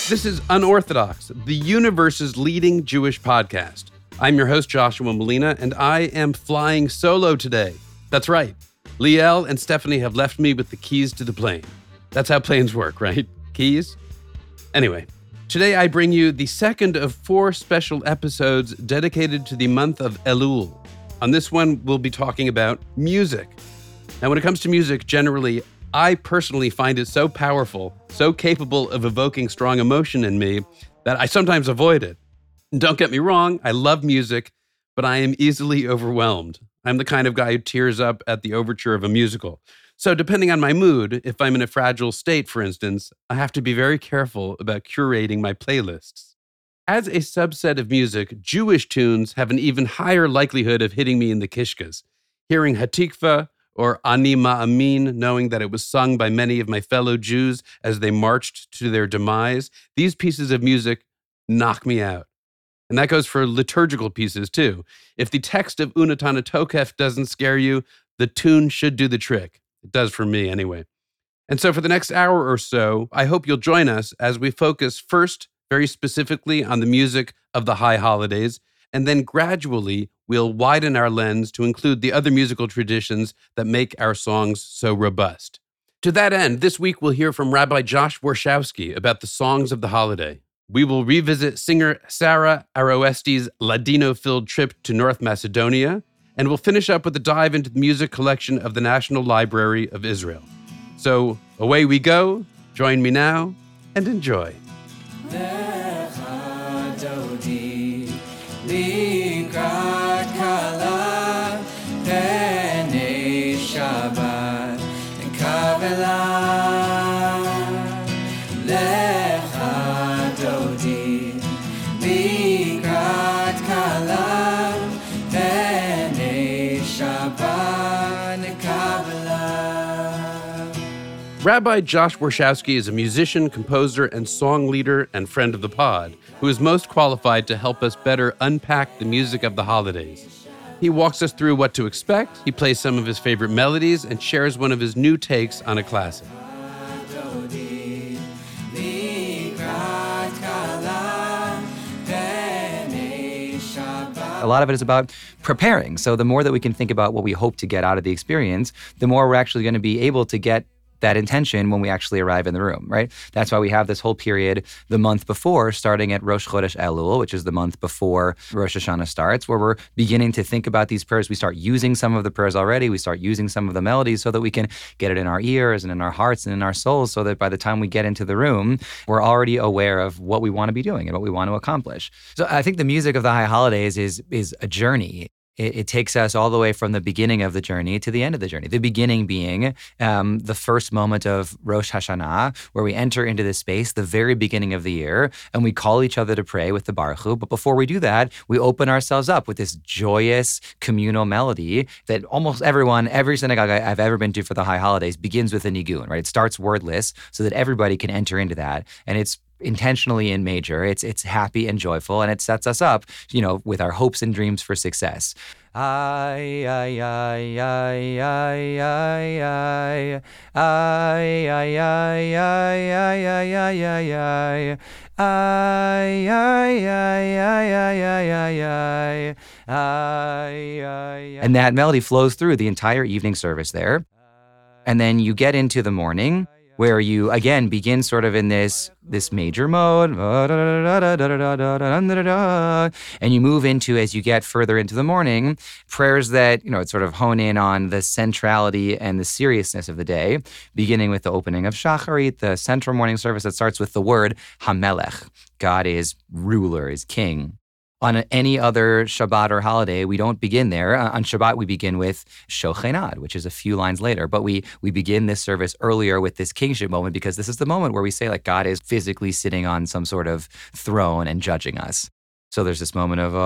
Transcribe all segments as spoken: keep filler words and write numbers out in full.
This is Unorthodox, the universe's leading Jewish podcast. I'm your host, Joshua Molina, and I am flying solo today. That's right. Liel and Stephanie have left me with the keys to the plane. That's how planes work, right? Keys? Anyway, today I bring you the second of four special episodes dedicated to the month of Elul. On this one, we'll be talking about music. Now, when it comes to music, generally, I personally find it so powerful, so capable of evoking strong emotion in me, that I sometimes avoid it. And don't get me wrong, I love music, but I am easily overwhelmed. I'm the kind of guy who tears up at the overture of a musical. So depending on my mood, if I'm in a fragile state, for instance, I have to be very careful about curating my playlists. As a subset of music, Jewish tunes have an even higher likelihood of hitting me in the kishkas. Hearing Hatikva or Ani Ma'amin, knowing that it was sung by many of my fellow Jews as they marched to their demise, these pieces of music knock me out. And that goes for liturgical pieces too. If the text of Unatana Tokef doesn't scare you, the tune should do the trick. It does for me anyway. And so for the next hour or so, I hope you'll join us as we focus first very specifically on the music of the high holidays, and then gradually we'll widen our lens to include the other musical traditions that make our songs so robust. To that end, this week we'll hear from Rabbi Josh Warshawski about the songs of the holiday. We will revisit singer Sarah Aroesti's Ladino-filled trip to North Macedonia, and we'll finish up with a dive into the music collection of the National Library of Israel. So away we go. Join me now and enjoy. Rabbi Josh Warshawski is a musician, composer, and song leader and friend of the pod, who is most qualified to help us better unpack the music of the holidays. He walks us through what to expect, he plays some of his favorite melodies, and shares one of his new takes on a classic. A lot of it is about preparing. So the more that we can think about what we hope to get out of the experience, the more we're actually going to be able to get that intention when we actually arrive in the room, right? That's why we have this whole period the month before, starting at Rosh Chodesh Elul, which is the month before Rosh Hashanah starts, where we're beginning to think about these prayers. We start using some of the prayers already. We start using some of the melodies so that we can get it in our ears and in our hearts and in our souls, so that by the time we get into the room, we're already aware of what we want to be doing and what we want to accomplish. So I think the music of the high holidays is is a journey. It, it takes us all the way from the beginning of the journey to the end of the journey. The beginning being um, the first moment of Rosh Hashanah, where we enter into this space, the very beginning of the year, and we call each other to pray with the Baruch Hu. But before we do that, we open ourselves up with this joyous communal melody that almost everyone, every synagogue I've ever been to for the high holidays begins with a nigun, right? It starts wordless so that everybody can enter into that. And it's intentionally in major. It's it's happy and joyful, and it sets us up, you know, with our hopes and dreams for success. Ay, ay, ay, ay, ay, ay, ay, ay, ay, ay, ay, ay, ay, ay, ay, ay, ay, ay, ay, ay. And that melody flows through the entire evening service there. And then you get into the morning, where you, again, begin sort of in this this major mode, and you move into, as you get further into the morning, prayers that, you know, sort of hone in on the centrality and the seriousness of the day, beginning with the opening of Shacharit, the central morning service that starts with the word Hamelech. God is ruler, is king. On any other Shabbat or holiday, we don't begin there. Uh, on Shabbat, we begin with Shochenad, which is a few lines later. But we we begin this service earlier with this kingship moment, because this is the moment where we say, like, God is physically sitting on some sort of throne and judging us. So there's this moment of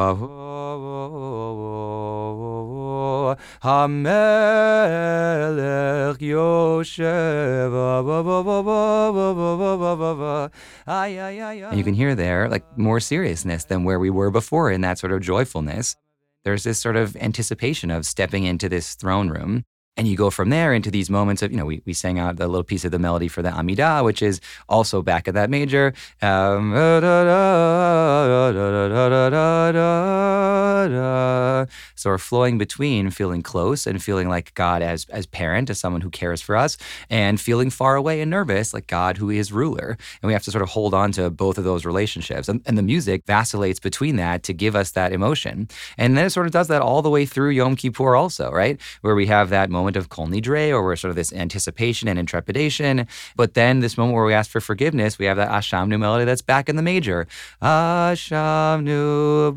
Hamelech Yoshev. And you can hear there, like, more seriousness than where we were before in that sort of joyfulness. There's this sort of anticipation of stepping into this throne room. And you go from there into these moments of, you know, we, we sang out the little piece of the melody for the Amidah, which is also back at that major. Um, so we're flowing between feeling close and feeling like God as, as parent, as someone who cares for us, and feeling far away and nervous like God who is ruler. And we have to sort of hold on to both of those relationships. And, and the music vacillates between that to give us that emotion. And then it sort of does that all the way through Yom Kippur also, right? Where we have that moment of Kol Nidre, or we're sort of this anticipation and intrepidation. But then this moment where we ask for forgiveness, we have that Ashamnu melody that's back in the major. Ashamnu,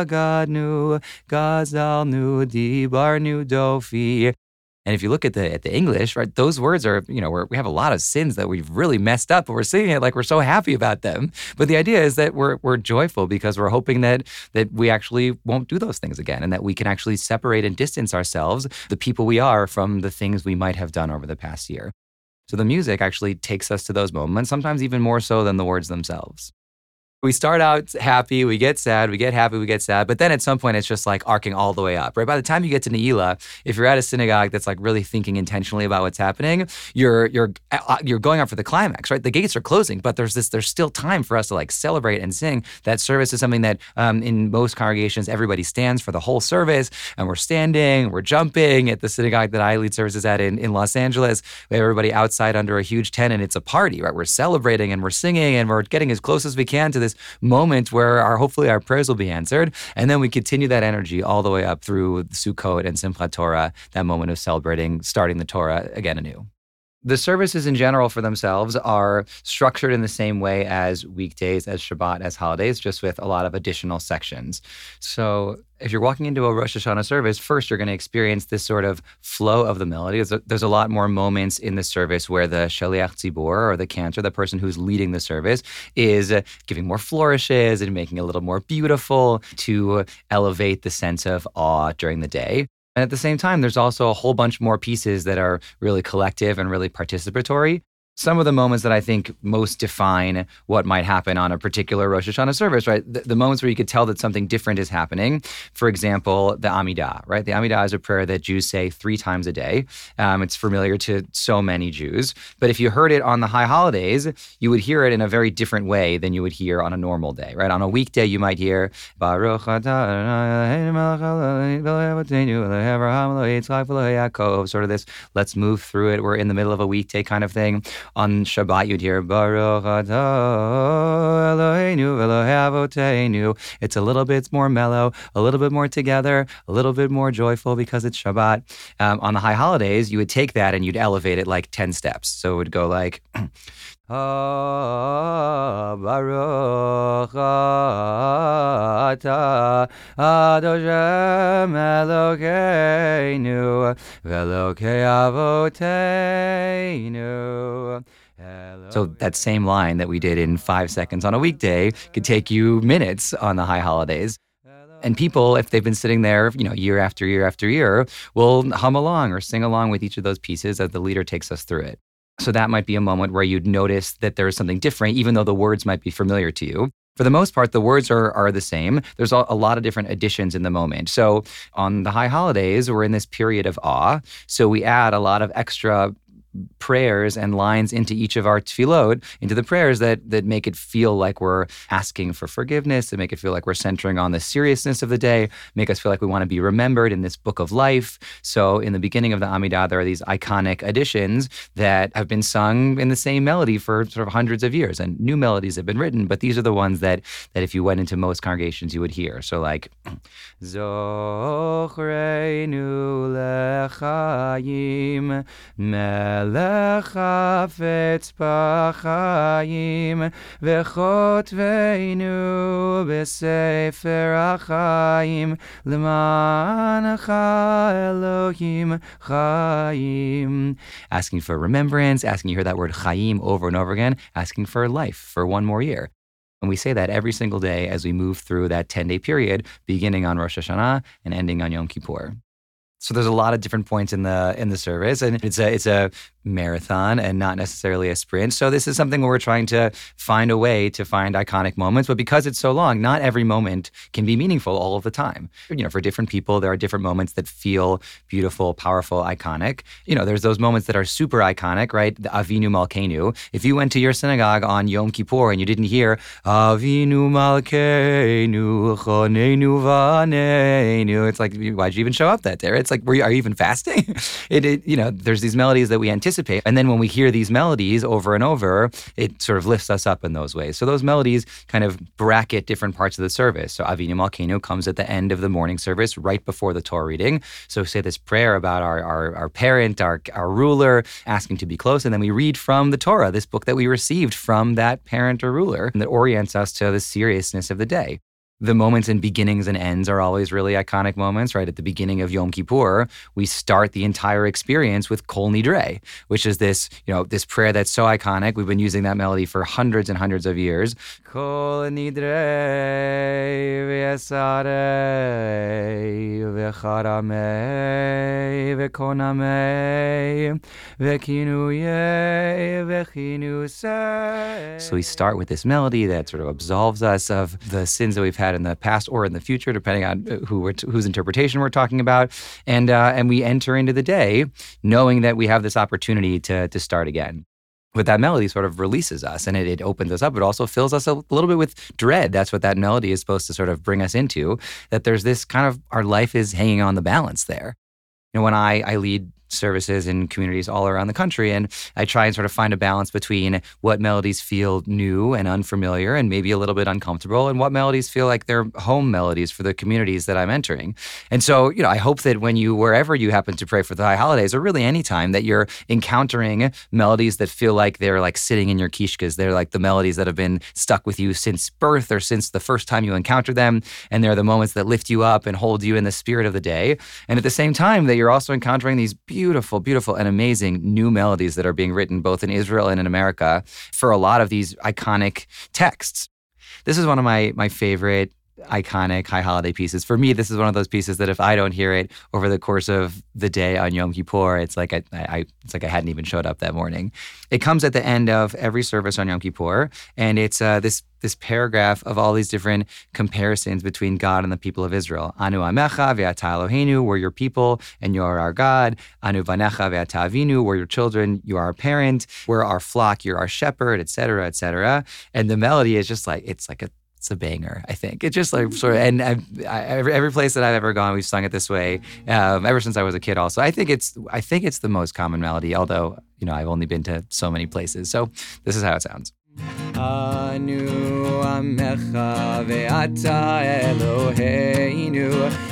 Bagadnu, Gazalnu, Dibarnu, Dofi. And if you look at the at the English, right, those words are, you know, we're, we have a lot of sins that we've really messed up, but we're singing it like we're so happy about them. But the idea is that we're we're joyful because we're hoping that that we actually won't do those things again, and that we can actually separate and distance ourselves, the people we are, from the things we might have done over the past year. So the music actually takes us to those moments, sometimes even more so than the words themselves. We start out happy, we get sad, we get happy, we get sad, but then at some point it's just like arcing all the way up, right? By the time you get to Ne'ilah, if you're at a synagogue that's like really thinking intentionally about what's happening, you're you're you're going up for the climax, right? The gates are closing, but there's this there's still time for us to like celebrate and sing. That service is something that um, in most congregations everybody stands for the whole service, and we're standing, we're jumping. At the synagogue that I lead services at in, in Los Angeles, we have everybody outside under a huge tent, and it's a party, right? We're celebrating and we're singing and we're getting as close as we can to this moment where our hopefully our prayers will be answered. And then we continue that energy all the way up through Sukkot and Simchat Torah, that moment of celebrating, starting the Torah again anew. The services in general for themselves are structured in the same way as weekdays, as Shabbat, as holidays, just with a lot of additional sections. So if you're walking into a Rosh Hashanah service, first you're going to experience this sort of flow of the melody. There's a, there's a lot more moments in the service where the Shaliach Tzibor, or the cantor, the person who's leading the service, is uh, giving more flourishes and making it a little more beautiful to elevate the sense of awe during the day. And at the same time, there's also a whole bunch more pieces that are really collective and really participatory. Some of the moments that I think most define what might happen on a particular Rosh Hashanah service, right? The, the moments where you could tell that something different is happening. For example, the Amidah, right? The Amidah is a prayer that Jews say three times a day. Um, it's familiar to so many Jews. But if you heard it on the high holidays, you would hear it in a very different way than you would hear on a normal day, right? On a weekday, you might hear Baruch Yaakov, sort of this, let's move through it. We're in the middle of a weekday kind of thing. On Shabbat, you'd hear Baruch Atah Eloheinu Elohei Avoteinu. It's a little bit more mellow, a little bit more together, a little bit more joyful because it's Shabbat. Um, on the high holidays, you would take that and you'd elevate it like ten steps. So it would go like Baruch Atah Adoshem Elokeinu Velokei Avoteinu. So that same line that we did in five seconds on a weekday could take you minutes on the high holidays. And people, if they've been sitting there, you know, year after year after year, will hum along or sing along with each of those pieces as the leader takes us through it. So that might be a moment where you'd notice that there is something different, even though the words might be familiar to you. For the most part, the words are are the same. There's a, a lot of different additions in the moment. So on the high holidays, we're in this period of awe. So we add a lot of extra prayers and lines into each of our tefillot, into the prayers that that make it feel like we're asking for forgiveness, that make it feel like we're centering on the seriousness of the day, make us feel like we want to be remembered in this book of life. So in the beginning of the Amidah, there are these iconic additions that have been sung in the same melody for sort of hundreds of years, and new melodies have been written, but these are the ones that that if you went into most congregations, you would hear. So like, Zochreinu lechayim Melech hafetz b'chaim v'chotveinu b'sefer ha'chaim l'mancha Elohim chaim. Asking for remembrance, asking you hear that word chaim over and over again, asking for life for one more year. And we say that every single day as we move through that ten-day period, beginning on Rosh Hashanah and ending on Yom Kippur. So there's a lot of different points in the in the service, and it's a it's a marathon and not necessarily a sprint. So this is something where we're trying to find a way to find iconic moments, but because it's so long, not every moment can be meaningful all of the time. You know, for different people, there are different moments that feel beautiful, powerful, iconic. You know, there's those moments that are super iconic, right? The Avinu Malkeinu. If you went to your synagogue on Yom Kippur and you didn't hear Avinu Malkeinu Chonenu Vaneinu, it's like, why'd you even show up that day? It's like, were you, are you even fasting? it, it, you know, there's these melodies that we anticipate. And then when we hear these melodies over and over, it sort of lifts us up in those ways. So those melodies kind of bracket different parts of the service. So Avinu Malkeinu comes at the end of the morning service, right before the Torah reading. So say this prayer about our, our, our parent, our, our ruler, asking to be close. And then we read from the Torah, this book that we received from that parent or ruler that orients us to the seriousness of the day. The moments and beginnings and ends are always really iconic moments, right? At the beginning of Yom Kippur, we start the entire experience with Kol Nidre, which is this, you know, this prayer that's so iconic. We've been using that melody for hundreds and hundreds of years. Kol Nidre v'yasarei v'charamei v'konamei v'kinuyei v'chinusei. So we start with this melody that sort of absolves us of the sins that we've had in the past or in the future, depending on who we're t- whose interpretation we're talking about, and uh, and we enter into the day knowing that we have this opportunity to to start again. But that melody sort of releases us and it, it opens us up. It also fills us a little bit with dread. That's what that melody is supposed to sort of bring us into, that there's this kind of, our life is hanging on the balance there. You know, when I, I lead services in communities all around the country, and I try and sort of find a balance between what melodies feel new and unfamiliar and maybe a little bit uncomfortable, and what melodies feel like they're home melodies for the communities that I'm entering. And so, you know, I hope that when you, wherever you happen to pray for the high holidays, or really any time, that you're encountering melodies that feel like they're like sitting in your kishkas. They're like the melodies that have been stuck with you since birth or since the first time you encountered them. And they're the moments that lift you up and hold you in the spirit of the day. And at the same time, that you're also encountering these beautiful Beautiful, beautiful, and amazing new melodies that are being written both in Israel and in America for a lot of these iconic texts. This is one of my my favorite iconic high holiday pieces. For me, this is one of those pieces that if I don't hear it over the course of the day on Yom Kippur, it's like I, I it's like I hadn't even showed up that morning. It comes at the end of every service on Yom Kippur, and it's uh, this this paragraph of all these different comparisons between God and the people of Israel. Anu amecha ve'ata Eloheinu, we're your people and you're our God. Anu vanecha ve'ata Avinu, we're your children, you are our parent. We're our flock, you're our shepherd, et cetera, et cetera. And the melody is just like, it's like a It's a banger, I think. It's just like sort of, and I, I, every, every place that I've ever gone, we've sung it this way. Um, ever since I was a kid, also, I think it's, I think it's the most common melody. Although, you know, I've only been to so many places. So this is how it sounds. Anu amecha ve'ata Eloheinu,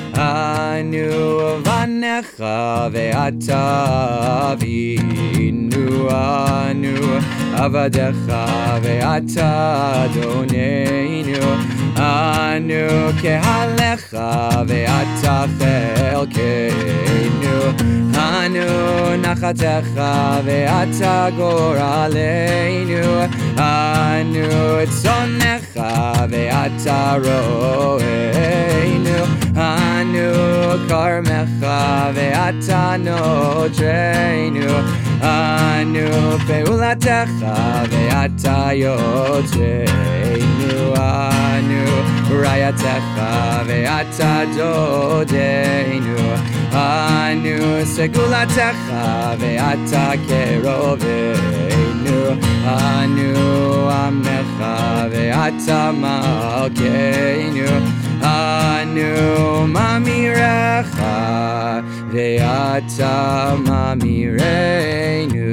Anu vanecha ve'ata Avinu, Anu avadecha ve'ata Adoneinu, Anu kehalecha ve'ata chelkeinu, Anu nachatecha ve'ata goraleinu, Anu tzonecha ve'ata ro'einu, Anu karmecha ve'ata nodreinu, Anu peulatecha ve'ata yotreinu, Anu rayatecha ve'ata dodeinu, Anu segulatecha ve'ata keroveinu, Anu amecha ve'ata malkeinu, Anu mamirecha ve'ata mamireinu.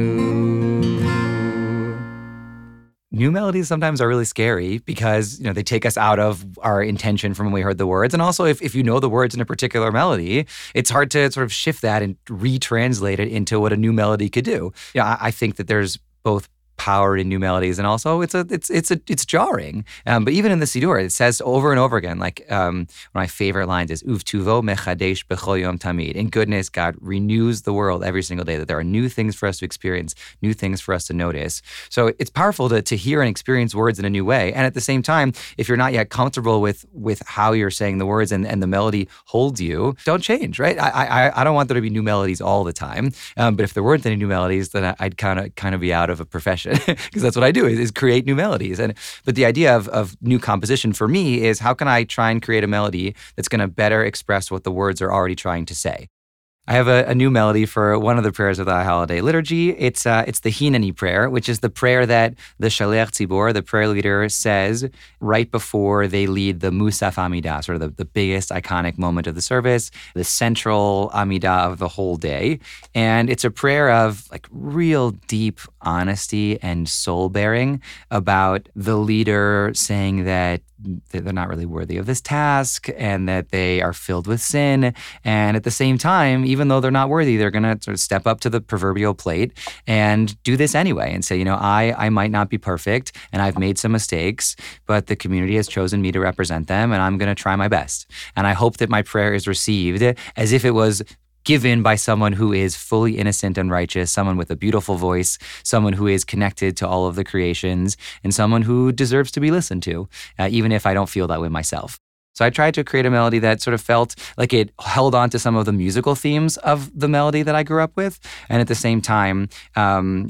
New melodies sometimes are really scary because, you know, they take us out of our intention from when we heard the words. And also, if, if you know the words in a particular melody, it's hard to sort of shift that and retranslate it into what a new melody could do. Yeah, I, I think that there's both power in new melodies, and also it's a it's it's a it's jarring. Um, but even in the Siddur, it says over and over again. Like um, one of my favorite lines is "Uvtuvo mechadesh b'chol yom tamid." In goodness, God renews the world every single day. That there are new things for us to experience, new things for us to notice. So it's powerful to to hear and experience words in a new way. And at the same time, if you're not yet comfortable with with how you're saying the words and, and the melody holds you, don't change, right? I I I don't want there to be new melodies all the time. Um, but if there weren't any new melodies, then I'd kind of kind of be out of a profession, because that's what I do is, is create new melodies. And but the idea of of new composition for me is, how can I try and create a melody that's going to better express what the words are already trying to say? I have a, a new melody for one of the prayers of the holiday liturgy. It's uh, it's the Hineni prayer, which is the prayer that the Shaliach Tzibor, the prayer leader, says right before they lead the Musaf Amidah, sort of the, the biggest iconic moment of the service, the central Amidah of the whole day. And it's a prayer of like real deep honesty and soul bearing about the leader saying that they're not really worthy of this task and that they are filled with sin. And at the same time, even though they're not worthy, they're going to sort of step up to the proverbial plate and do this anyway and say, you know, I, I might not be perfect and I've made some mistakes, but the community has chosen me to represent them and I'm going to try my best. And I hope that my prayer is received as if it was given by someone who is fully innocent and righteous, someone with a beautiful voice, someone who is connected to all of the creations, and someone who deserves to be listened to, uh, even if I don't feel that way myself. So I tried to create a melody that sort of felt like it held on to some of the musical themes of the melody that I grew up with, and at the same time, um,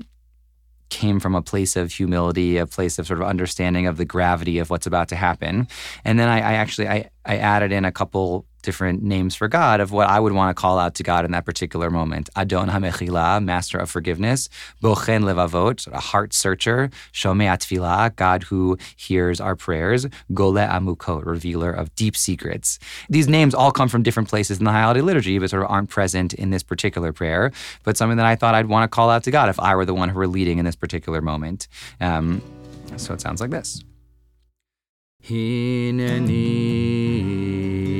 came from a place of humility, a place of sort of understanding of the gravity of what's about to happen. And then I, I actually, I, I added in a couple different names for God of what I would want to call out to God in that particular moment. Adon HaMechila, Master of Forgiveness. Bochen Levavot, sort of heart searcher. Shomei Tfilah, God who hears our prayers. Gole Amukot, revealer of deep secrets. These names all come from different places in the High Holiday Liturgy, but sort of aren't present in this particular prayer, but something that I thought I'd want to call out to God if I were the one who were leading in this particular moment. Um, so it sounds like this. Hineni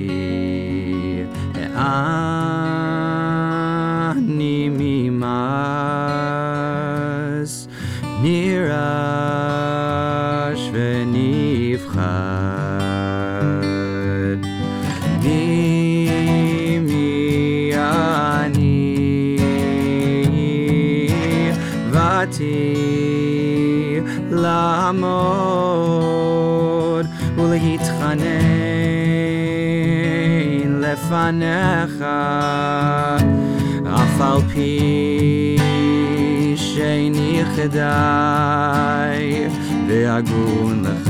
Ani mimas nirash v'nivchad mimi ani vati lamod ulehitchanen lefanecha אף על פי שאיני חדאי והגון לך.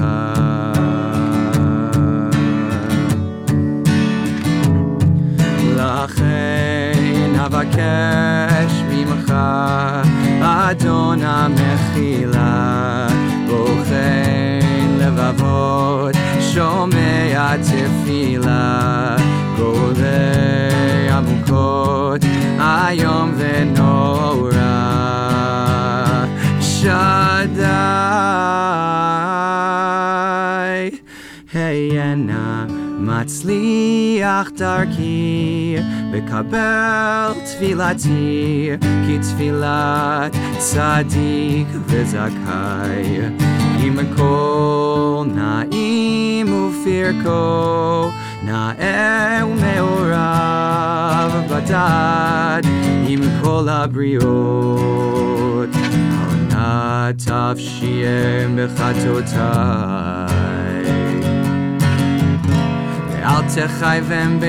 לכן אבקש ממך, אדון המחילה, בוחן לבבות, שומע תפילה, גולה עמוקות, היום ונורא, שדי, היינה מצליח דרכי, וקבל תפילתי, כי תפילת צדיק וזכאי, עם הכל נעים ופרקו, נאה ומעורב בדד, עם כל הבריות, על נא תפשיעם בחטאותיי. ואל תחייבם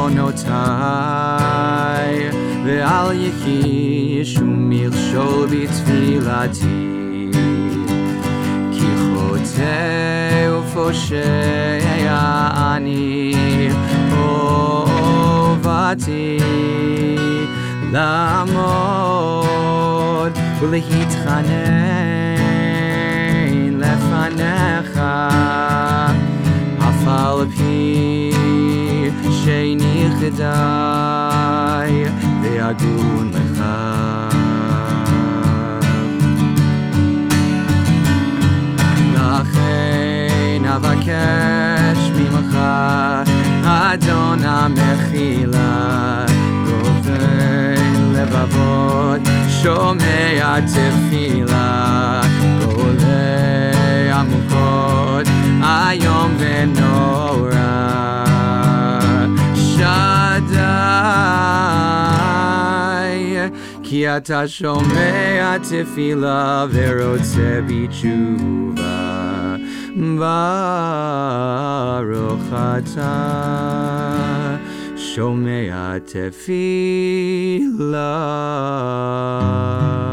בעוונותיי, ואל יחי שום מכשול בתפילתי, כי חוטא ופושע אני, חובתי לעמוד ולהתחנן לפניך, אף על פי שאיני חדאי והגון לך. לכן אבקש ממך, אדון המחילה, גובה לבבות, שומע תפילה, כי אתה שומע תפילה ורוצה בתשובה. ברוך אתה שומע תפילה.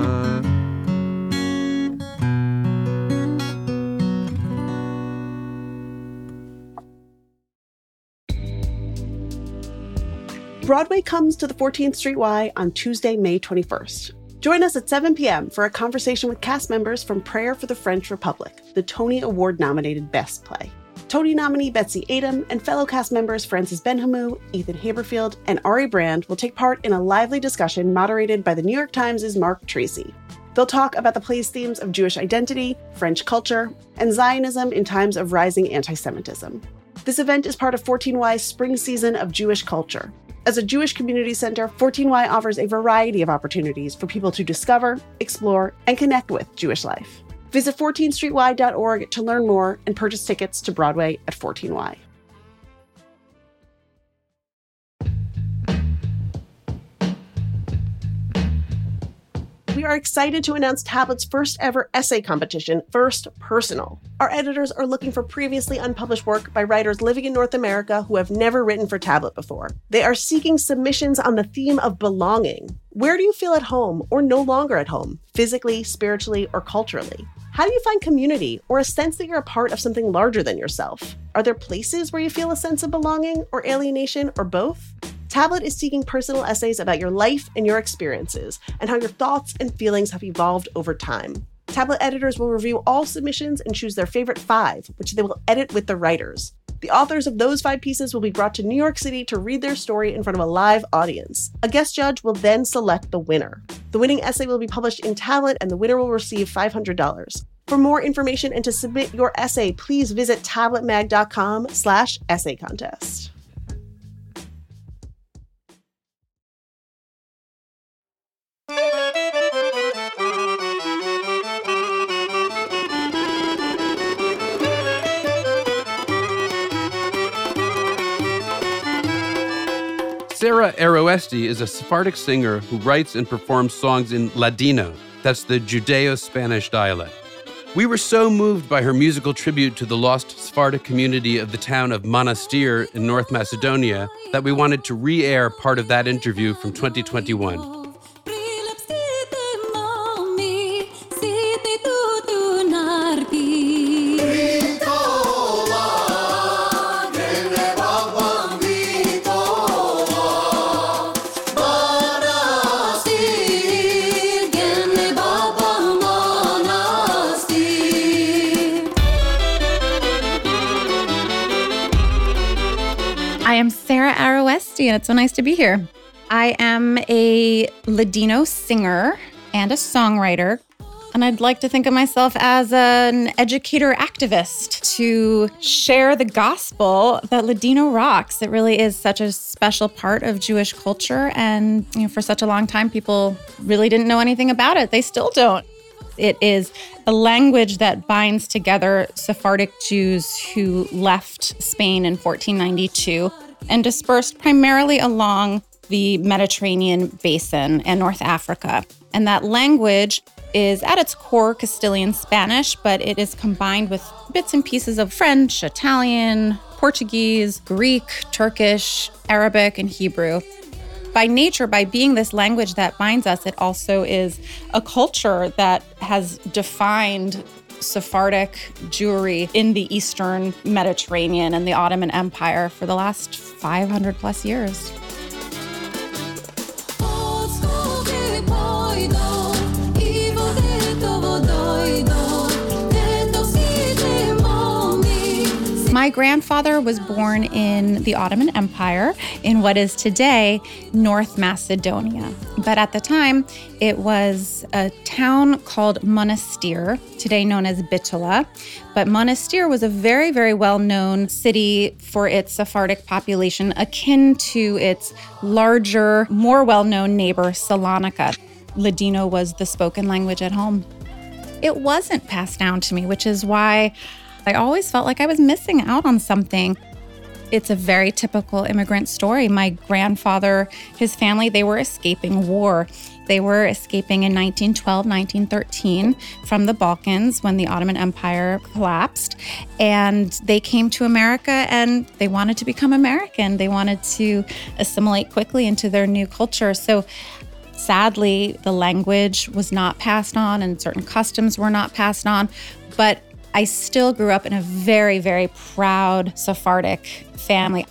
Broadway comes to the fourteenth Street Y on Tuesday, May twenty-first. Join us at seven p.m. for a conversation with cast members from Prayer for the French Republic, the Tony Award-nominated Best Play. Tony nominee Betsy Adom and fellow cast members Frances Benhamou, Ethan Haberfield, and Ari Brand will take part in a lively discussion moderated by the New York Times' Mark Tracy. They'll talk about the play's themes of Jewish identity, French culture, and Zionism in times of rising anti-Semitism. This event is part of fourteen Y's spring season of Jewish culture. As a Jewish community center, fourteen Y offers a variety of opportunities for people to discover, explore, and connect with Jewish life. Visit fourteen street y dot org to learn more and purchase tickets to Broadway at fourteen Y. We are excited to announce Tablet's first ever essay competition, First Personal. Our editors are looking for previously unpublished work by writers living in North America who have never written for Tablet before. They are seeking submissions on the theme of belonging. Where do you feel at home or no longer at home, physically, spiritually, or culturally? How do you find community or a sense that you're a part of something larger than yourself? Are there places where you feel a sense of belonging or alienation or both? Tablet is seeking personal essays about your life and your experiences and how your thoughts and feelings have evolved over time. Tablet editors will review all submissions and choose their favorite five, which they will edit with the writers. The authors of those five pieces will be brought to New York City to read their story in front of a live audience. A guest judge will then select the winner. The winning essay will be published in Tablet and the winner will receive five hundred dollars. For more information and to submit your essay, please visit tabletmag.com slash essay contest. Sarah Aroesti is a Sephardic singer who writes and performs songs in Ladino, that's the Judeo-Spanish dialect. We were so moved by her musical tribute to the lost Sephardic community of the town of Monastir in North Macedonia that we wanted to re-air part of that interview from twenty twenty-one. I am Sarah Aroesti, and it's so nice to be here. I am a Ladino singer and a songwriter, and I'd like to think of myself as an educator activist to share the gospel that Ladino rocks. It really is such a special part of Jewish culture, and you know, for such a long time, people really didn't know anything about it. They still don't. It is a language that binds together Sephardic Jews who left Spain in fourteen ninety-two and dispersed primarily along the Mediterranean basin and North Africa. And that language is at its core Castilian Spanish, but it is combined with bits and pieces of French, Italian, Portuguese, Greek, Turkish, Arabic, and Hebrew. By nature, by being this language that binds us, it also is a culture that has defined Sephardic Jewry in the Eastern Mediterranean and the Ottoman Empire for the last five hundred plus years. My grandfather was born in the Ottoman Empire in what is today North Macedonia. But at the time, it was a town called Monastir, today known as Bitola. But Monastir was a very, very well-known city for its Sephardic population, akin to its larger, more well-known neighbor, Salonika. Ladino was the spoken language at home. It wasn't passed down to me, which is why I always felt like I was missing out on something. It's a very typical immigrant story. My grandfather, his family, they were escaping war. They were escaping in nineteen twelve, nineteen thirteen from the Balkans when the Ottoman Empire collapsed. And they came to America and they wanted to become American. They wanted to assimilate quickly into their new culture. So sadly, the language was not passed on and certain customs were not passed on. But I still grew up in a very, very proud Sephardic family.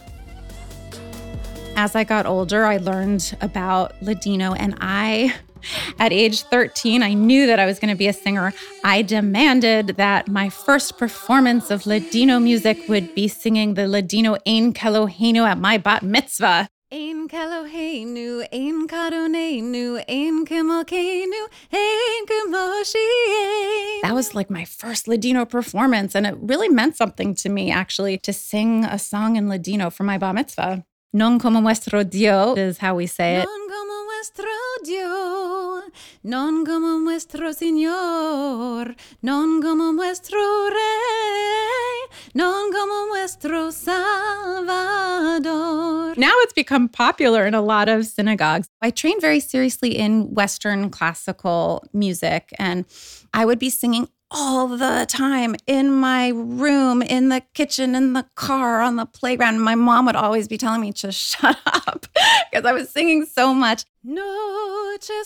As I got older, I learned about Ladino, and I, at age thirteen, I knew that I was going to be a singer. I demanded that my first performance of Ladino music would be singing the Ladino Ein Keloheinu at my bat mitzvah. Ein Keloheinu, Ein Kadoneinu, Ein Kemalkeinu, Ein Kemoshie. That was like my first Ladino performance, and it really meant something to me, actually, to sing a song in Ladino for my bat mitzvah. Non como nuestro Dios is how we say it. Non como nuestro Dios, non como nuestro Señor, non como nuestro Rey, non como nuestro Salvador. Now it's become popular in a lot of synagogues. I trained very seriously in Western classical music, and I would be singing all the time in my room, in the kitchen, in the car, on the playground. My mom would always be telling me to shut up because I was singing so much. Noches,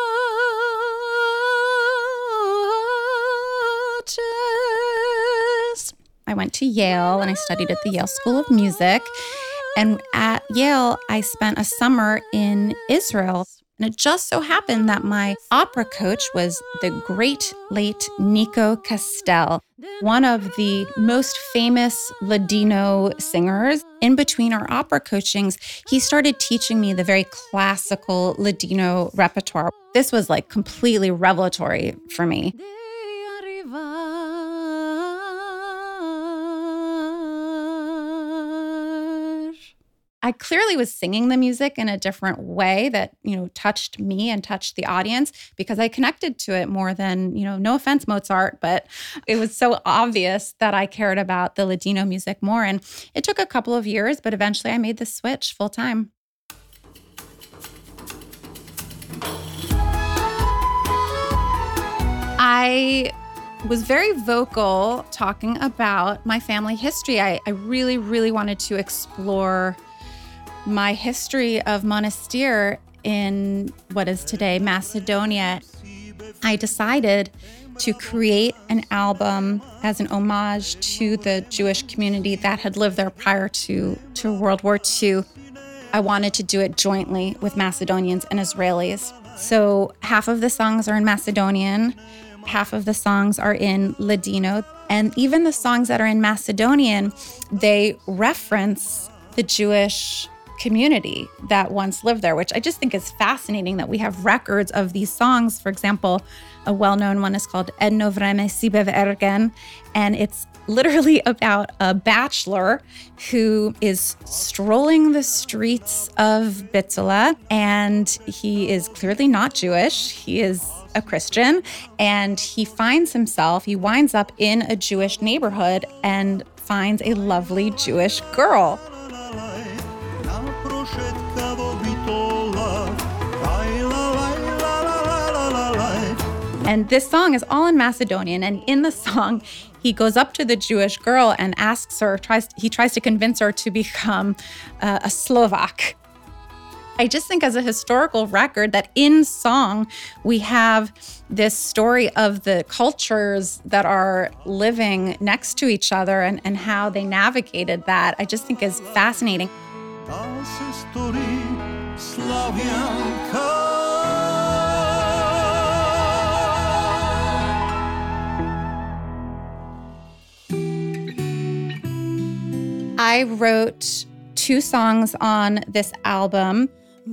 noches. I went to Yale and I studied at the Yale School of Music. And at Yale, I spent a summer in Israel. And it just so happened that my opera coach was the great late Nico Castell, one of the most famous Ladino singers. In between our opera coachings, he started teaching me the very classical Ladino repertoire. This was like completely revelatory for me. I clearly was singing the music in a different way that, you know, touched me and touched the audience because I connected to it more than, you know, no offense, Mozart, but it was so obvious that I cared about the Ladino music more. And it took a couple of years, but eventually I made the switch full time. I was very vocal talking about my family history. I, I really, really wanted to explore my history of Monastir in what is today Macedonia. I decided to create an album as an homage to the Jewish community that had lived there prior to, to World War Two. I wanted to do it jointly with Macedonians and Israelis. So half of the songs are in Macedonian, half of the songs are in Ladino, and even the songs that are in Macedonian, they reference the Jewish community that once lived there, which I just think is fascinating that we have records of these songs. For example, a well-known one is called Edno Vreme Sibev Ergen, and it's literally about a bachelor who is strolling the streets of Bitola, and he is clearly not Jewish. He is a Christian, and he finds himself, he winds up in a Jewish neighborhood and finds a lovely Jewish girl. And this song is all in Macedonian. And in the song, he goes up to the Jewish girl and asks her, tries he tries to convince her to become uh, a Slovak. I just think as a historical record that in song, we have this story of the cultures that are living next to each other and, and how they navigated that, I just think is fascinating. I wrote two songs on this album.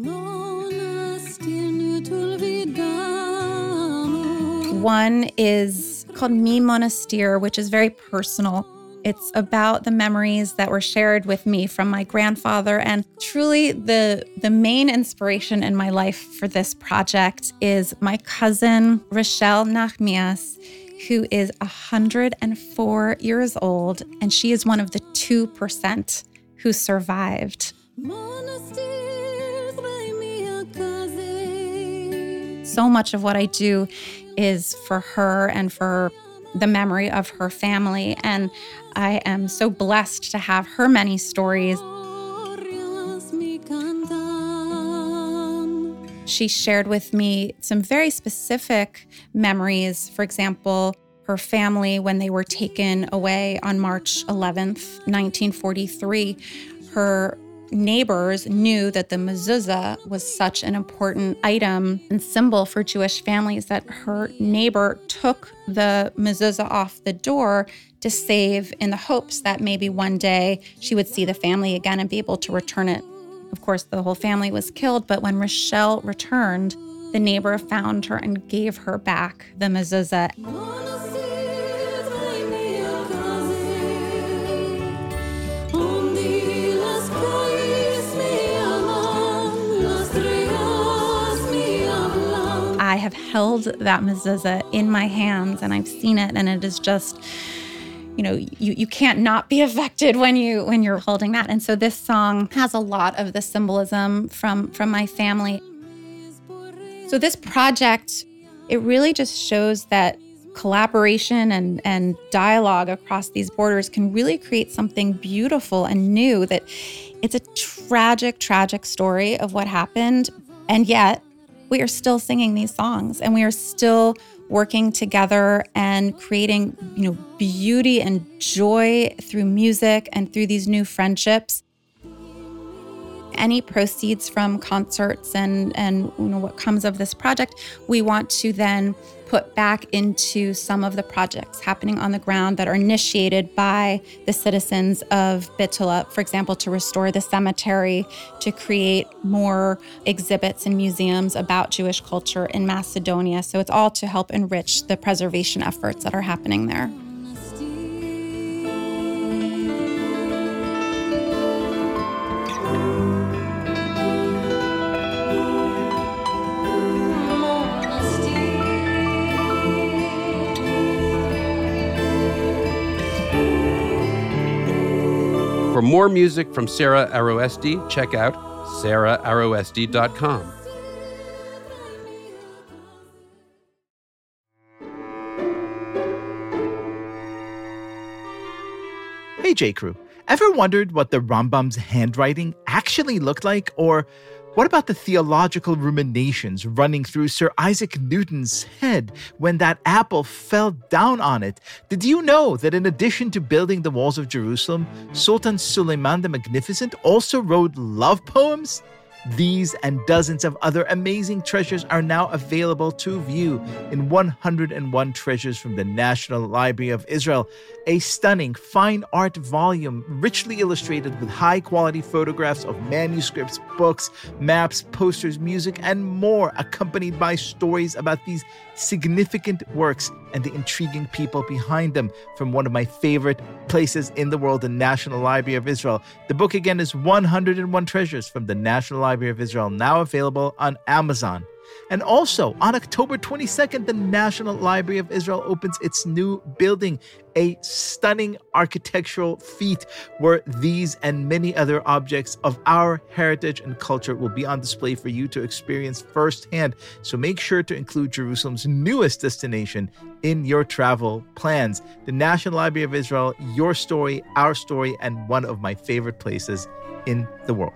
One is called Mi Monastir, which is very personal. It's about the memories that were shared with me from my grandfather. And truly the, the main inspiration in my life for this project is my cousin, Rochelle Nachmias, who is one hundred four years old. And she is one of the two percent who survived. So much of what I do is for her and for the memory of her family. And I am so blessed to have her many stories. She shared with me some very specific memories. For example, her family, when they were taken away on March eleventh, nineteen forty-three, her neighbors knew that the mezuzah was such an important item and symbol for Jewish families that her neighbor took the mezuzah off the door to save, in the hopes that maybe one day she would see the family again and be able to return it. Of course, the whole family was killed, but when Rochelle returned, the neighbor found her and gave her back the mezuzah. I have held that mezuzah in my hands and I've seen it, and it is just, you know, you, you can't not be affected when you when you're holding that. And so this song has a lot of the symbolism from from my family. So this project, it really just shows that collaboration and, and dialogue across these borders can really create something beautiful and new. That it's a tragic, tragic story of what happened, and yet we are still singing these songs and we are still working together and creating, you know, beauty and joy through music and through these new friendships. Any proceeds from concerts and, and you know, what comes of this project, we want to then put back into some of the projects happening on the ground that are initiated by the citizens of Bitola. For example, to restore the cemetery, to create more exhibits and museums about Jewish culture in Macedonia. So it's all to help enrich the preservation efforts that are happening there. For more music from Sarah Aroesti, check out sarah aroesti dot com. Hey, J.Crew. Ever wondered what the Rambam's handwriting actually looked like? Or what about the theological ruminations running through Sir Isaac Newton's head when that apple fell down on it? Did you know that in addition to building the walls of Jerusalem, Sultan Suleiman the Magnificent also wrote love poems? These and dozens of other amazing treasures are now available to view in one hundred one Treasures from the National Library of Israel, a stunning fine art volume richly illustrated with high-quality photographs of manuscripts, books, maps, posters, music, and more, accompanied by stories about these significant works and the intriguing people behind them from one of my favorite places in the world, the National Library of Israel. The book again is one hundred one Treasures from the National Library of Israel, now available on Amazon. And also, on October twenty-second, the National Library of Israel opens its new building, a stunning architectural feat where these and many other objects of our heritage and culture will be on display for you to experience firsthand. So make sure to include Jerusalem's newest destination in your travel plans. The National Library of Israel, your story, our story, and one of my favorite places in the world.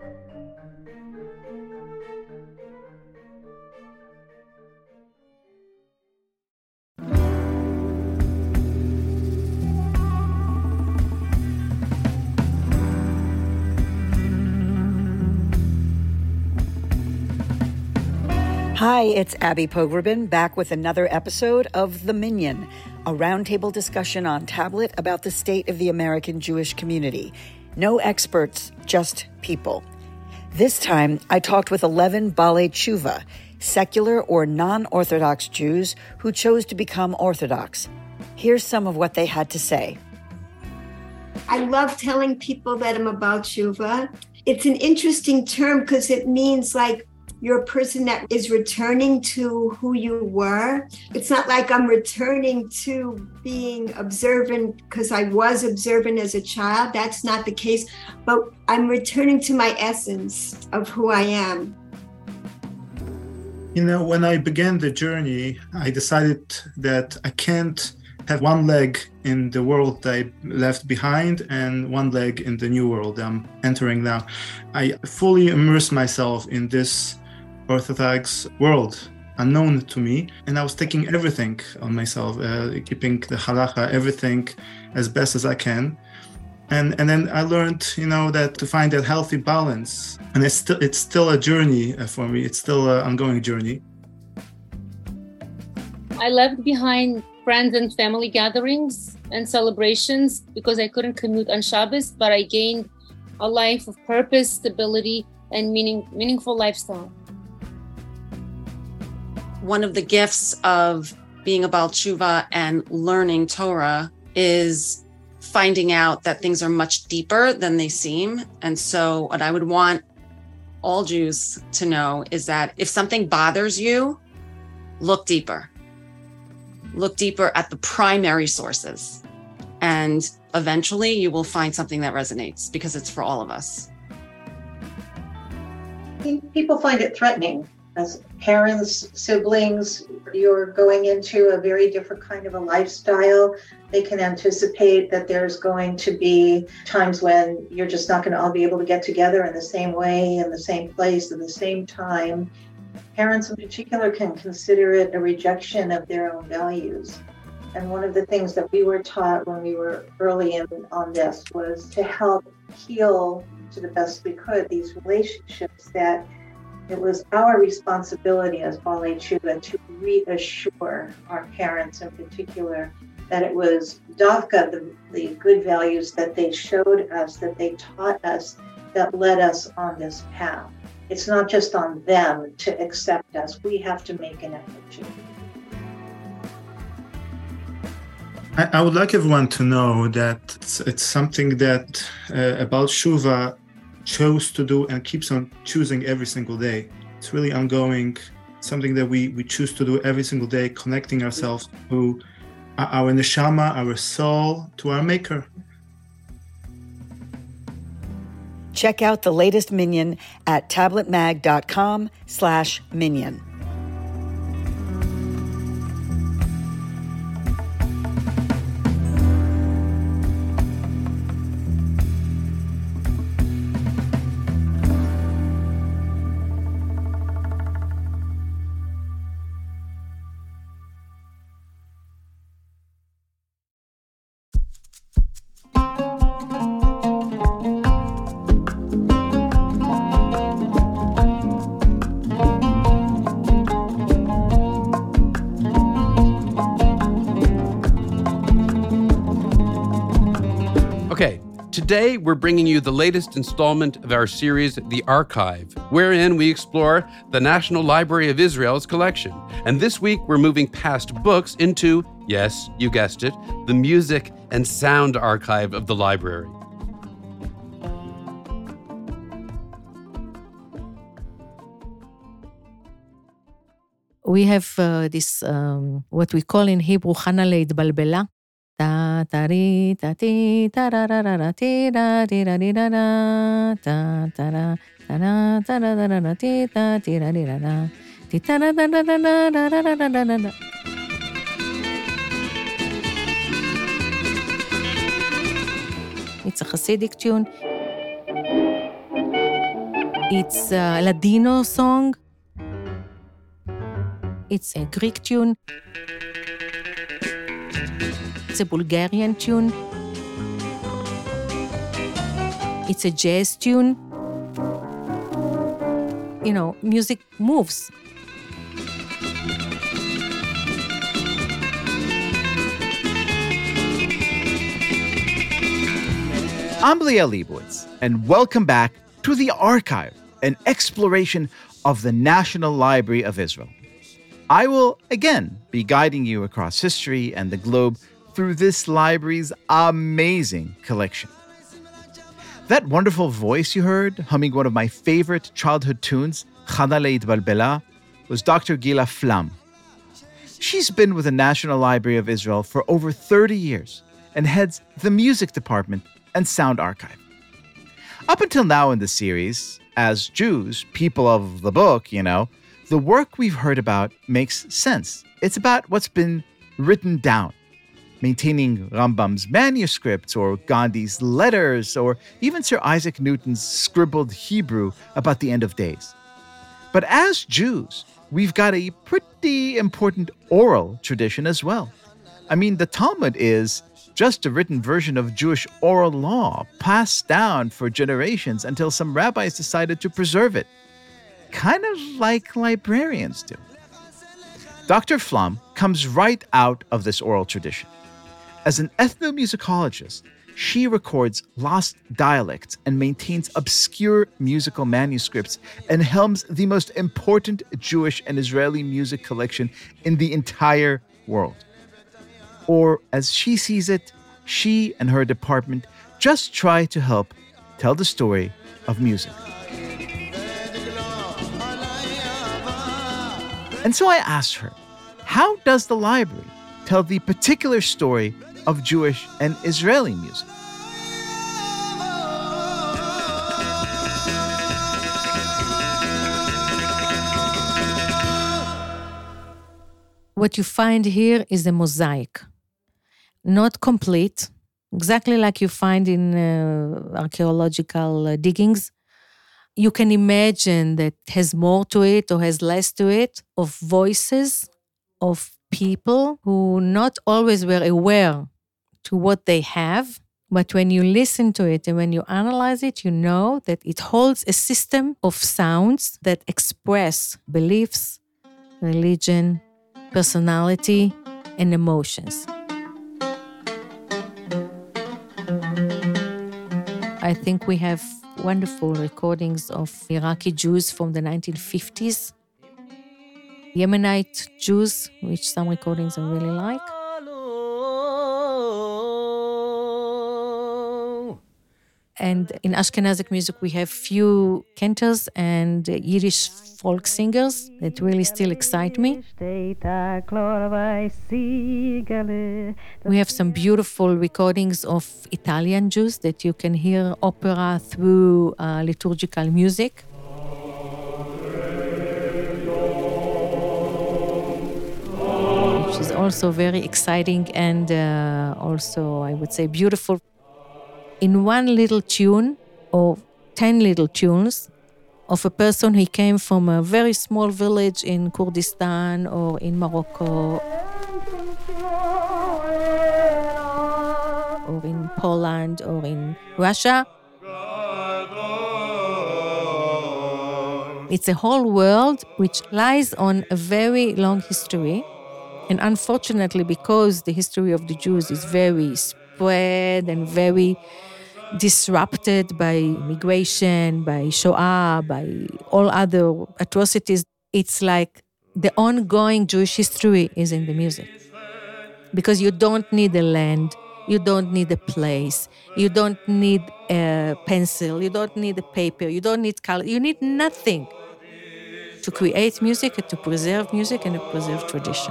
Hi, it's Abby Pogribin, back with another episode of The Minyan, a roundtable discussion on Tablet about the state of the American Jewish community. No experts, just people. This time, I talked with eleven Balei Tshuva, secular or non-Orthodox Jews who chose to become Orthodox. Here's some of what they had to say. I love telling people that I'm about Tshuva. It's an interesting term because it means like you're a person that is returning to who you were. It's not like I'm returning to being observant because I was observant as a child. That's not the case. But I'm returning to my essence of who I am. You know, when I began the journey, I decided that I can't have one leg in the world I left behind and one leg in the new world I'm entering now. I fully immersed myself in this Orthodox world, unknown to me, and I was taking everything on myself, uh, keeping the halacha, everything as best as I can. And and then I learned, you know, that to find that healthy balance, and it's still it's still a journey for me. It's still an ongoing journey. I left behind friends and family gatherings and celebrations because I couldn't commute on Shabbos, but I gained a life of purpose, stability, and meaning, meaningful lifestyle. One of the gifts of being a Baal Tshuva and learning Torah is finding out that things are much deeper than they seem. And so what I would want all Jews to know is that if something bothers you, look deeper. Look deeper at the primary sources. And eventually you will find something that resonates because it's for all of us. People find it threatening. As parents, siblings, you're going into a very different kind of a lifestyle. They can anticipate that there's going to be times when you're just not going to all be able to get together in the same way, in the same place, in the same time. Parents in particular can consider it a rejection of their own values. And one of the things that we were taught when we were early in on this was to help heal to the best we could these relationships, that it was our responsibility as Baalei Tshuva to reassure our parents in particular that it was Davka, the, the good values that they showed us, that they taught us, that led us on this path. It's not just on them to accept us. We have to make an effort to. I, I would like everyone to know that it's, it's something that uh, a Baal Tshuva chose to do and keeps on choosing every single day. It's really ongoing, something that we, we choose to do every single day, connecting ourselves to our neshama, our soul, to our maker. Check out the latest Minyan at tabletmag.com slash Minyan. Okay, today we're bringing you the latest installment of our series, The Archive, wherein we explore the National Library of Israel's collection. And this week we're moving past books into, yes, you guessed it, the music and sound archive of the library. We have uh, this, um, what we call in Hebrew, Chana leitbalbela. Ta ta ri ta ti ta ra ra ra ra ti ra ti ra ri ra ra ta ta ra ta ra ta ra ra ra ra ti ta ti ra ri ra ra ti ta ra ra ra ra ra ra ra ra ra ra. It's a Hasidic tune. It's a Ladino song. It's a Greek tune. It's a Bulgarian tune. It's a jazz tune. You know, music moves. I'm Liel Leibowitz, and welcome back to The Archive, an exploration of the National Library of Israel. I will, again, be guiding you across history and the globe through this library's amazing collection. That wonderful voice you heard humming one of my favorite childhood tunes, Chana Leitbalbela, was Doctor Gila Flam. She's been with the National Library of Israel for over thirty years and heads the music department and sound archive. Up until now in the series, as Jews, people of the book, you know, the work we've heard about makes sense. It's about what's been written down, maintaining Rambam's manuscripts or Gandhi's letters or even Sir Isaac Newton's scribbled Hebrew about the end of days. But as Jews, we've got a pretty important oral tradition as well. I mean, the Talmud is just a written version of Jewish oral law passed down for generations until some rabbis decided to preserve it, kind of like librarians do. Doctor Flam comes right out of this oral tradition. As an ethnomusicologist, she records lost dialects and maintains obscure musical manuscripts and helms the most important Jewish and Israeli music collection in the entire world. Or, as she sees it, she and her department just try to help tell the story of music. And so I asked her, how does the library tell the particular story of Jewish and Israeli music? What you find here is a mosaic, not complete, exactly like you find in uh, archaeological uh, diggings. You can imagine that has more to it or has less to it, of voices of people who not always were aware to what they have, but when you listen to it and when you analyze it, you know that it holds a system of sounds that express beliefs, religion, personality, and emotions. I think we have wonderful recordings of Iraqi Jews from the nineteen fifties, Yemenite Jews, which some recordings I really like. And in Ashkenazic music, we have few cantors and Yiddish folk singers that really still excite me. We have some beautiful recordings of Italian Jews that you can hear opera through uh, liturgical music. Which is also very exciting and uh, also, I would say, beautiful. In one little tune, or ten little tunes, of a person who came from a very small village in Kurdistan or in Morocco or in Poland or in Russia. It's a whole world which lies on a very long history. And unfortunately, because the history of the Jews is very spread and very disrupted by migration, by Shoah, by all other atrocities, it's like the ongoing Jewish history is in the music. Because you don't need a land, you don't need a place, you don't need a pencil, you don't need a paper, you don't need color, you need nothing to create music and to preserve music and to preserve tradition.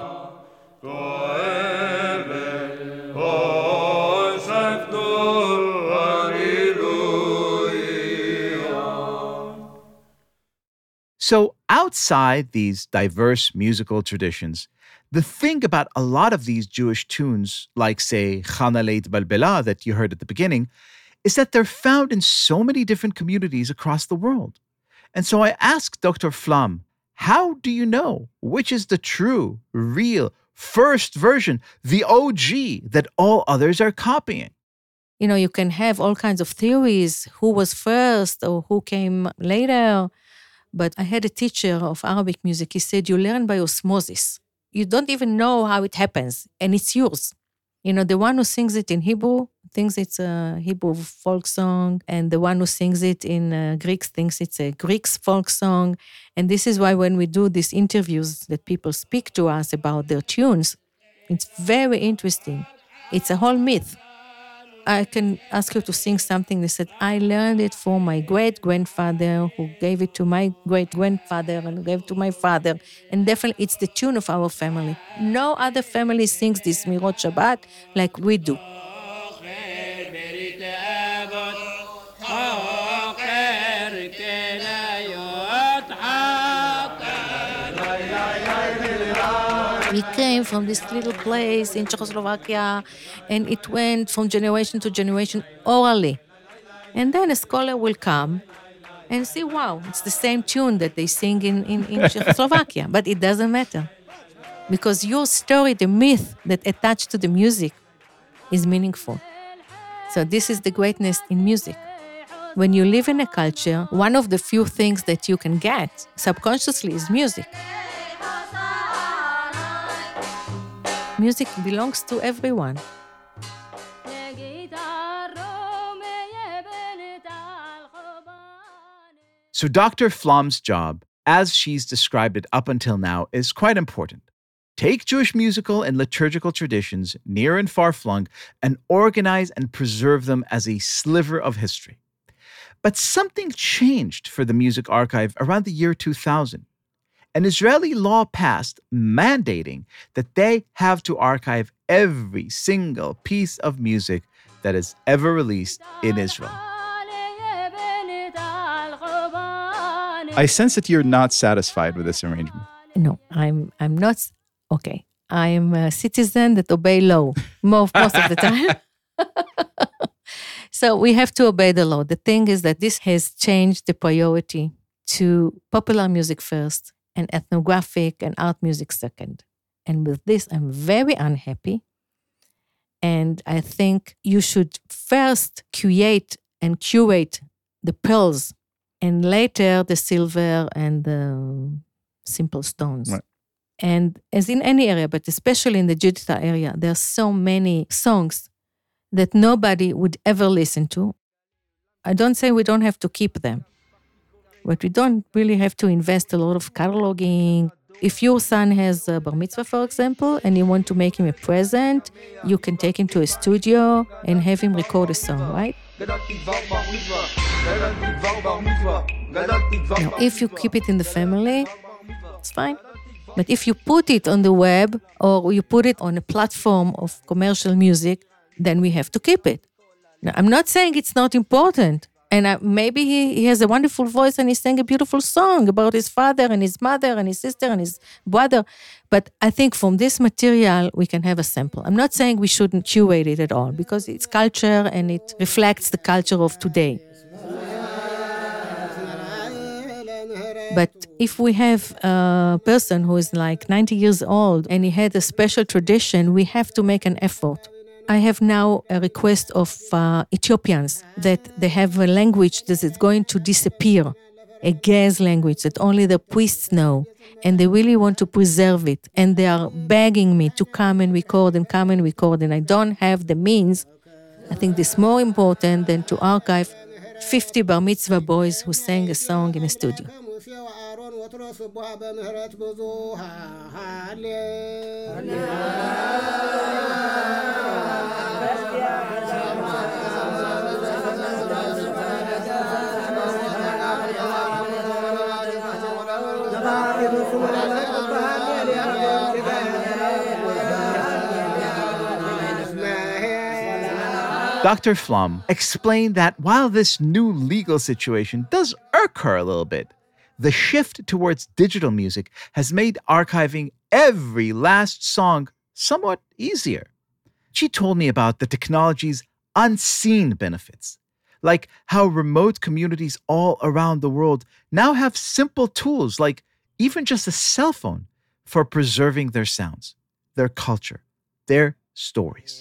So outside these diverse musical traditions, the thing about a lot of these Jewish tunes, like, say, Chana Leitbalbela that you heard at the beginning, is that they're found in so many different communities across the world. And so I asked Doctor Flam, how do you know which is the true, real, first version, the O G that all others are copying? You know, you can have all kinds of theories, who was first or who came later. But I had a teacher of Arabic music. He said, you learn by osmosis. You don't even know how it happens, and it's yours. You know, the one who sings it in Hebrew thinks it's a Hebrew folk song, and the one who sings it in uh, Greek thinks it's a Greek folk song. And this is why when we do these interviews that people speak to us about their tunes, it's very interesting. It's a whole myth. I can ask you to sing something. They said, I learned it from my great-grandfather who gave it to my great-grandfather and gave it to my father. And definitely it's the tune of our family. No other family sings this Mirot Shabbat like we do. We came from this little place in Czechoslovakia, and it went from generation to generation orally. And then a scholar will come and say, wow, it's the same tune that they sing in, in, in Czechoslovakia. But it doesn't matter. Because your story, the myth that attached to the music is meaningful. So this is the greatness in music. When you live in a culture, one of the few things that you can get subconsciously is music. Music belongs to everyone. So Doctor Flom's job, as she's described it up until now, is quite important. Take Jewish musical and liturgical traditions, near and far-flung, and organize and preserve them as a sliver of history. But something changed for the Music Archive around the year two thousand. An Israeli law passed mandating that they have to archive every single piece of music that is ever released in Israel. I sense that you're not satisfied with this arrangement. No, I'm I'm not. Okay, I'm a citizen that obey law most, most of the time. So we have to obey the law. The thing is that this has changed the priority to popular music first and ethnographic and art music second. And with this, I'm very unhappy. And I think you should first curate and curate the pearls and later the silver and the simple stones. Right. And as in any area, but especially in the digital area, there are so many songs that nobody would ever listen to. I don't say we don't have to keep them, but we don't really have to invest a lot of cataloging. If your son has a bar mitzvah, for example, and you want to make him a present, you can take him to a studio and have him record a song, right? Now, if you keep it in the family, it's fine. But if you put it on the web or you put it on a platform of commercial music, then we have to keep it. Now, I'm not saying it's not important. And I, maybe he, he has a wonderful voice and he sang a beautiful song about his father and his mother and his sister and his brother. But I think from this material, we can have a sample. I'm not saying we shouldn't curate it at all because it's culture and it reflects the culture of today. But if we have a person who is like ninety years old and he had a special tradition, we have to make an effort. I have now a request of uh, Ethiopians that they have a language that is going to disappear, a Ge'ez language that only the priests know, and they really want to preserve it. And they are begging me to come and record and come and record, and I don't have the means. I think this is more important than to archive fifty bar mitzvah boys who sang a song in a studio. Doctor Flom explained that while this new legal situation does irk her a little bit, the shift towards digital music has made archiving every last song somewhat easier. She told me about the technology's unseen benefits, like how remote communities all around the world now have simple tools like even just a cell phone for preserving their sounds, their culture, their stories.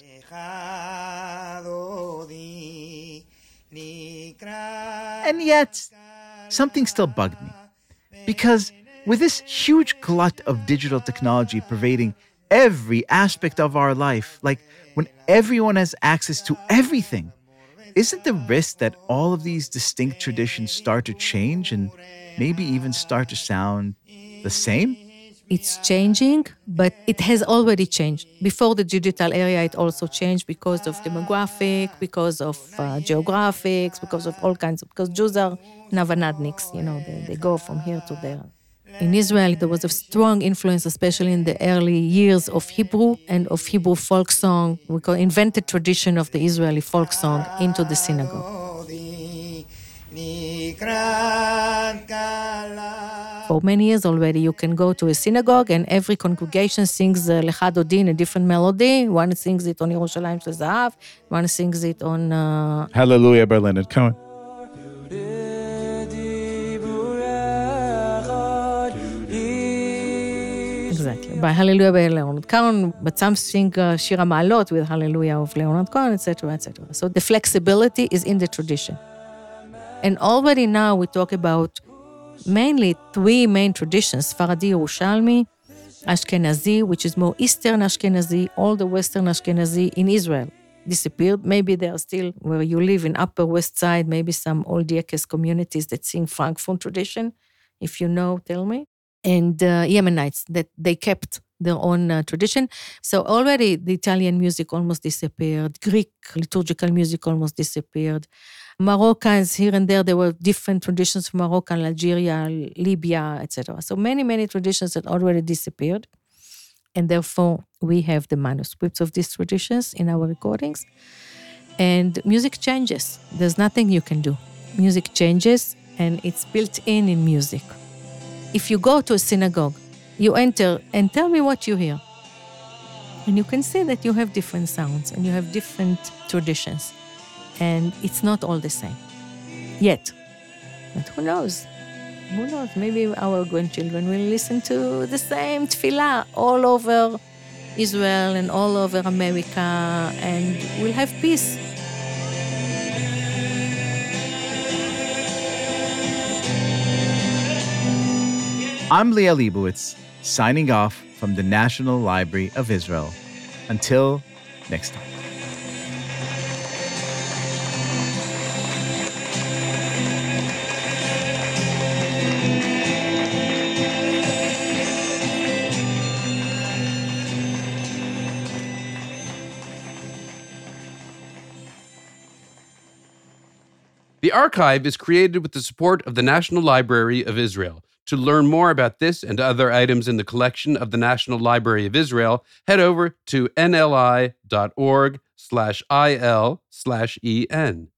And yet, something still bugged me. Because with this huge glut of digital technology pervading every aspect of our life, like when everyone has access to everything, isn't the risk that all of these distinct traditions start to change and maybe even start to sound the same? It's changing, but it has already changed. Before the digital area, it also changed because of demographic, because of uh, geographics, because of all kinds of, because Jews are Navanadniks, you know, they, they go from here to there. In Israel, there was a strong influence, especially in the early years, of Hebrew and of Hebrew folk song. We call invented tradition of the Israeli folk song into the synagogue. For many years already, you can go to a synagogue and every congregation sings uh, Lecha Dodi in a different melody. One sings it on Yerushalayim Shel Zahav, one sings it on... Uh, Hallelujah by Leonard Cohen. Exactly. By Hallelujah by Leonard Cohen, but some sing uh, Shir HaMa'alot with Hallelujah of Leonard Cohen, et cetera, et cetera. So the flexibility is in the tradition. And already now we talk about mainly three main traditions, Sfaradi, Yerushalmi, Ashkenazi, which is more Eastern Ashkenazi, all the Western Ashkenazi in Israel disappeared. Maybe they are still where you live in Upper West Side, maybe some old Diakes communities that sing Frankfurt tradition. If you know, tell me. And uh, Yemenites, that they kept their own uh, tradition. So already the Italian music almost disappeared. Greek liturgical music almost disappeared. Moroccans, here and there, there were different traditions from Morocco, Algeria, Libya, et cetera. So many, many traditions that already disappeared. And therefore, we have the manuscripts of these traditions in our recordings. And music changes. There's nothing you can do. Music changes, and it's built in in music. If you go to a synagogue, you enter and tell me what you hear. And you can see that you have different sounds and you have different traditions. And it's not all the same yet. But who knows? Who knows? Maybe our grandchildren will listen to the same tefillah all over Israel and all over America, and we'll have peace. I'm Liel Leibowitz, signing off from the National Library of Israel. Until next time. The archive is created with the support of the National Library of Israel. To learn more about this and other items in the collection of the National Library of Israel, head over to nli.org slash il slash en.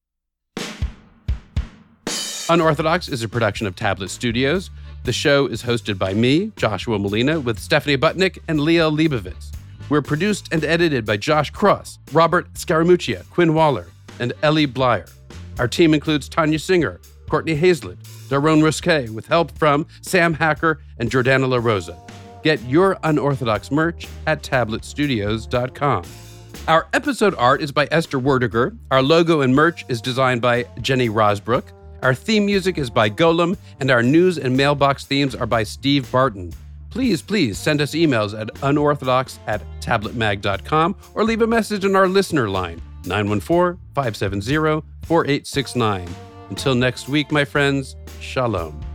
Unorthodox is a production of Tablet Studios. The show is hosted by me, Joshua Molina, with Stephanie Butnick and Liel Leibovitz. We're produced and edited by Josh Cross, Robert Scaramuccia, Quinn Waller, and Ellie Blyer. Our team includes Tanya Singer, Courtney Hazlett, Daron Ruskay, with help from Sam Hacker and Jordana La Rosa. Get your Unorthodox merch at tablet studios dot com. Our episode art is by Esther Werdiger. Our logo and merch is designed by Jenny Rosbrook. Our theme music is by Golem, and our news and mailbox themes are by Steve Barton. Please, please send us emails at unorthodox at tablet mag dot com or leave a message on our listener line, nine one four, five seven zero, four eight six nine. Until next week, my friends, shalom.